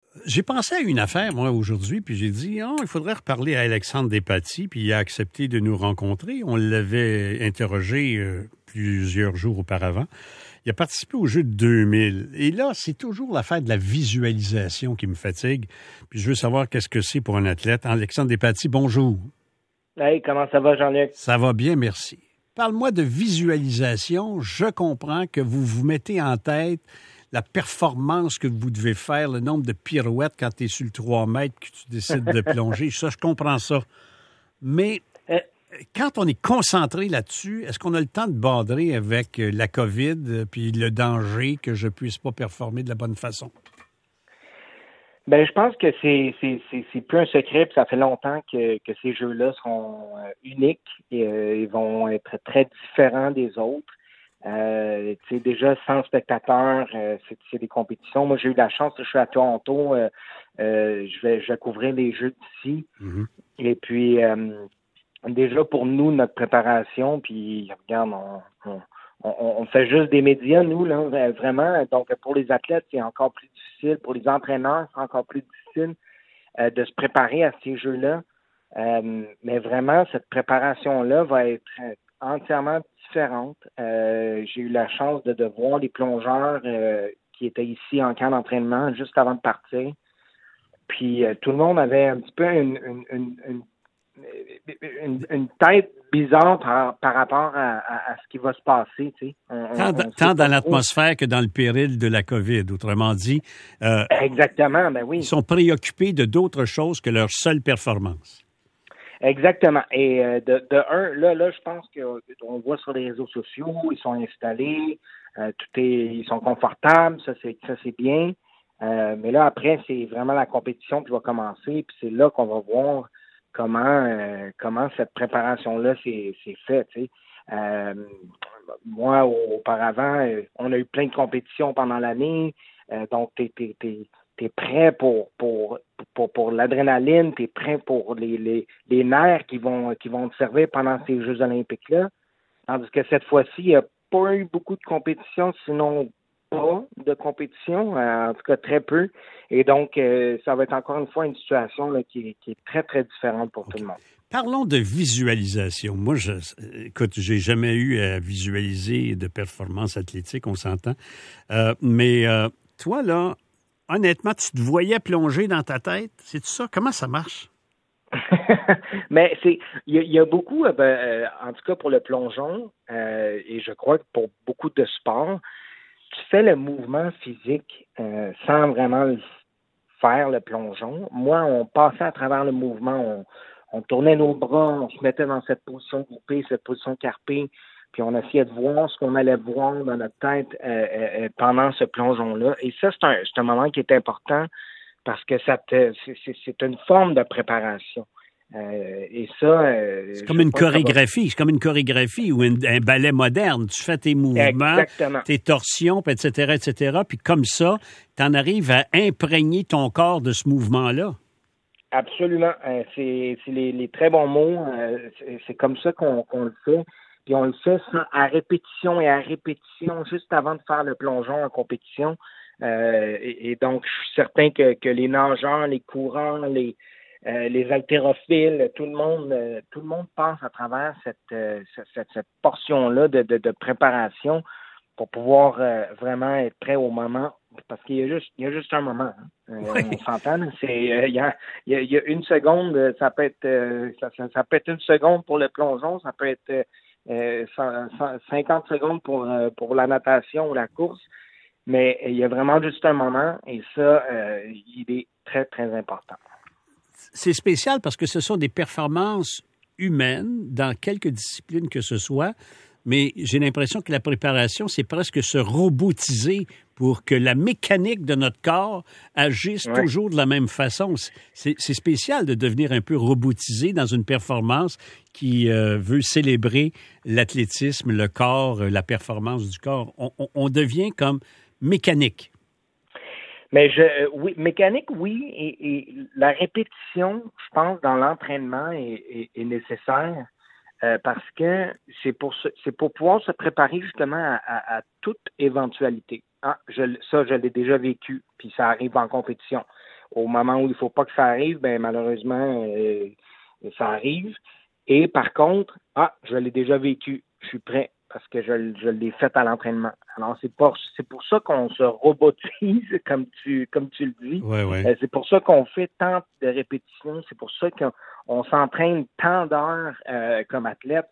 J'ai pensé à une affaire, moi, aujourd'hui, puis j'ai dit, il faudrait reparler à Alexandre Despatie, puis il a accepté de nous rencontrer. On l'avait interrogé plusieurs jours auparavant. Il a participé au jeu de 2000. Et là, c'est toujours l'affaire de la visualisation qui me fatigue. Puis je veux savoir qu'est-ce que c'est pour un athlète. Alexandre Despatie, bonjour. Hey, comment ça va, Jean-Luc? Ça va bien, merci. Parle-moi de visualisation. Je comprends que vous vous mettez en tête la performance que vous devez faire, le nombre de pirouettes quand tu es sur le 3 mètres que tu décides de plonger. Ça, je comprends ça. Mais quand on est concentré là-dessus, est-ce qu'on a le temps de badrer avec la COVID puis le danger que je puisse pas performer de la bonne façon? Ben, je pense que c'est plus un secret, puis ça fait longtemps que ces jeux-là seront uniques et ils vont être très différents des autres. Tu sais, déjà, 100 spectateurs, c'est des compétitions. Moi, j'ai eu la chance, je suis à Toronto, je vais couvrir les Jeux d'ici. Mm-hmm. Et puis, déjà, pour nous, notre préparation, puis regarde, on fait juste des médias, nous, là, vraiment. Donc, pour les athlètes, c'est encore plus difficile. Pour les entraîneurs, c'est encore plus difficile de se préparer à ces jeux-là. Mais vraiment, cette préparation-là va être entièrement différente. J'ai eu la chance de voir les plongeurs qui étaient ici en camp d'entraînement juste avant de partir. Puis tout le monde avait un petit peu une tête bizarre par rapport à ce qui va se passer. Tu sais. Tant dans l'atmosphère que dans le péril de la COVID, autrement dit. Exactement, ben oui. Ils sont préoccupés de d'autres choses que leur seule performance. Exactement. Et de un, là, je pense qu'on voit sur les réseaux sociaux, ils sont installés, ils sont confortables, ça c'est bien. Mais là, après, c'est vraiment la compétition qui va commencer, puis c'est là qu'on va voir comment cette préparation-là s'est faite. Tu sais. Moi, auparavant, on a eu plein de compétitions pendant l'année, donc t'es prêt pour l'adrénaline, t'es prêt pour les nerfs qui vont te servir pendant ces Jeux olympiques-là. Tandis que cette fois-ci, il n'y a pas eu beaucoup de compétitions, sinon pas de compétition, en tout cas très peu. Et donc, ça va être encore une fois une situation là, qui est très, très différente pour tout le monde. Parlons de visualisation. Moi, écoute, j'ai jamais eu à visualiser de performance athlétique, on s'entend. Mais toi, là, honnêtement, tu te voyais plonger dans ta tête? C'est ça? Comment ça marche? Mais il y a beaucoup, en tout cas pour le plongeon, et je crois que pour beaucoup de sports, tu fais le mouvement physique sans vraiment faire le plongeon. Moi, on passait à travers le mouvement, on tournait nos bras, on se mettait dans cette position groupée, cette position carpée, puis on essayait de voir ce qu'on allait voir dans notre tête pendant ce plongeon-là. Et ça, c'est un moment qui est important parce que c'est une forme de préparation. Et ça, c'est comme une chorégraphie. C'est comme une chorégraphie ou un ballet moderne. Tu fais tes mouvements, exactement, tes torsions, etc., etc. Puis comme ça, tu en arrives à imprégner ton corps de ce mouvement-là. Absolument. C'est les très bons mots. C'est comme ça qu'on le fait. Puis on le fait à répétition et à répétition, juste avant de faire le plongeon en compétition. Et donc, je suis certain que les nageurs, les courants, les haltérophiles, tout le monde passe à travers cette portion-là de préparation pour pouvoir vraiment être prêt au moment, parce qu'il y a juste un moment. Oui. On s'entend, il y a une seconde, ça peut être ça peut être une seconde pour le plongeon, ça peut être 50 secondes pour la natation ou la course, mais il y a vraiment juste un moment et ça, il est très, très important. C'est spécial parce que ce sont des performances humaines dans quelque discipline que ce soit, mais j'ai l'impression que la préparation, c'est presque se robotiser pour que la mécanique de notre corps agisse toujours de la même façon. C'est spécial de devenir un peu robotisé dans une performance qui veut célébrer l'athlétisme, le corps, la performance du corps. On devient comme mécanique. Mais oui, mécanique, oui, et la répétition, je pense, dans l'entraînement est nécessaire parce que c'est pour pouvoir se préparer justement à toute éventualité. Ah, je l'ai déjà vécu, puis ça arrive en compétition. au moment où il ne faut pas que ça arrive, ben malheureusement, ça arrive. Et par contre, je l'ai déjà vécu, je suis prêt parce que je l'ai fait à l'entraînement. Alors, c'est pour ça qu'on se robotise, comme tu le dis. Ouais. C'est pour ça qu'on fait tant de répétitions. C'est pour ça qu'on s'entraîne tant d'heures comme athlète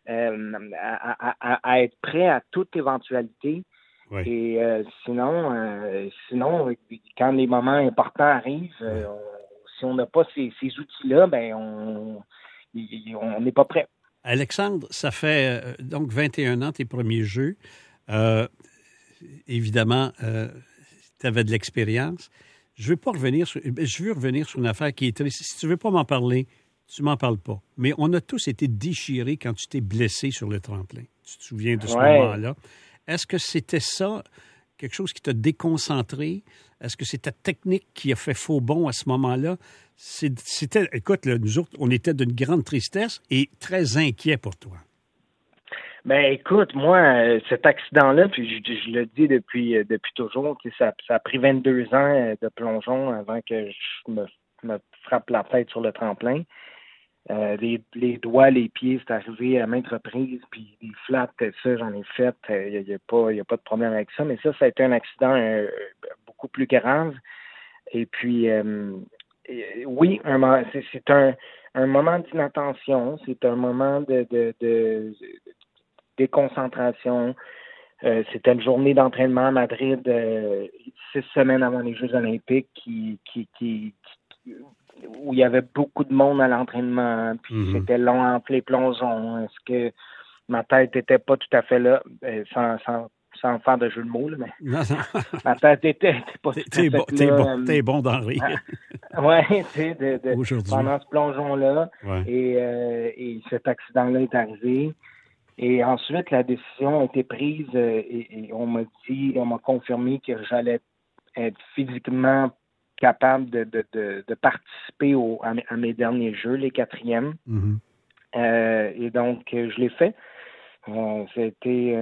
à être prêt à toute éventualité. Ouais. Et sinon, quand les moments importants arrivent, si on n'a pas ces outils-là, ben on n'est pas prêt. Alexandre, ça fait donc 21 ans tes premiers jeux. Évidemment, tu avais de l'expérience. Je veux revenir sur une affaire qui est triste. Si tu ne veux pas m'en parler, tu m'en parles pas. Mais on a tous été déchirés quand tu t'es blessé sur le tremplin. Tu te souviens de ce moment-là? Est-ce que c'était ça, quelque chose qui t'a déconcentré? Est-ce que c'est ta technique qui a fait faux bond à ce moment-là? Écoute, là, nous autres, on était d'une grande tristesse et très inquiets pour toi. Ben écoute, moi, cet accident-là, puis je le dis depuis toujours, ça a pris 22 ans de plongeon avant que je me frappe la tête sur le tremplin. Les doigts, les pieds, c'est arrivé à maintes reprises, puis des flats, ça, j'en ai fait. Il y a pas de problème avec ça, mais ça a été un accident beaucoup plus grave. Et puis, oui, c'est un moment d'inattention, c'est un moment de déconcentration. C'était une journée d'entraînement à Madrid 6 semaines avant les Jeux olympiques où il y avait beaucoup de monde à l'entraînement, puis c'était long entre les plongeons. Est-ce que ma tête n'était pas tout à fait là, sans faire de jeu de mots, là, mais non. Ma tête était pas tout à fait là. T'es bon d'en rire. Oui, tu sais, Aujourd'hui. pendant ce plongeon-là, et cet accident-là est arrivé. Et ensuite, la décision a été prise et on m'a confirmé que j'allais être physiquement capable de participer à mes derniers jeux, les 4e. Et donc, je l'ai fait. Ça a été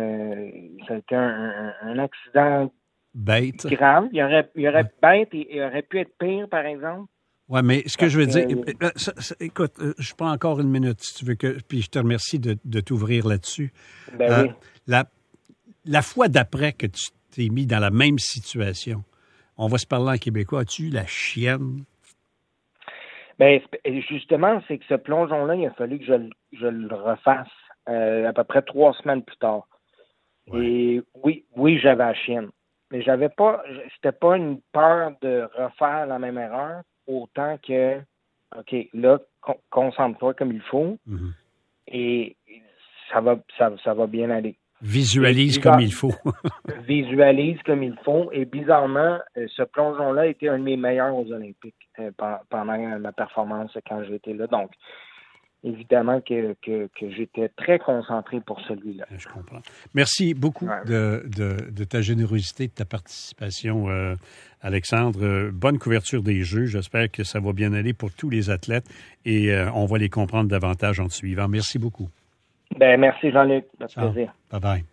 un accident bête. Grave. Il aurait bête et il aurait pu être pire, par exemple. Oui, mais ce que je veux dire, écoute, je prends encore une minute, si tu veux puis je te remercie de t'ouvrir là-dessus. Oui. La fois d'après que tu t'es mis dans la même situation, on va se parler en québécois, as-tu eu la chienne? Bien, justement, c'est que ce plongeon-là, il a fallu que je le refasse à peu près 3 semaines plus tard. Ouais. Et oui, j'avais la chienne. Mais c'était pas une peur de refaire la même erreur, autant que, OK, là, concentre-toi comme il faut, et ça va bien aller. Visualise comme il faut. Visualise comme il faut. Et bizarrement, ce plongeon-là a été un de mes meilleurs aux Olympiques pendant ma performance quand j'étais là. Donc, évidemment que j'étais très concentré pour celui-là. Je comprends. Merci beaucoup de ta générosité, de ta participation, Alexandre. Bonne couverture des Jeux. J'espère que ça va bien aller pour tous les athlètes et on va les comprendre davantage en te suivant. Merci beaucoup. Merci Jean-Luc. Merci plaisir. Bye-bye.